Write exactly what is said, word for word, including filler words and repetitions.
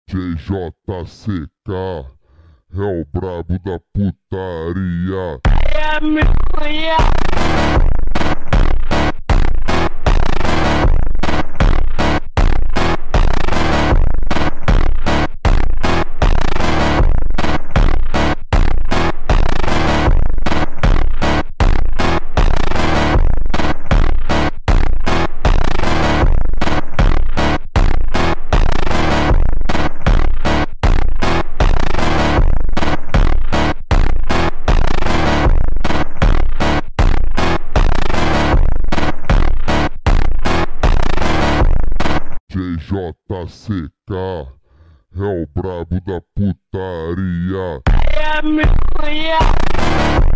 J J C K é o brabo da putaria. É minha. J J C K é o brabo da putaria. É minha.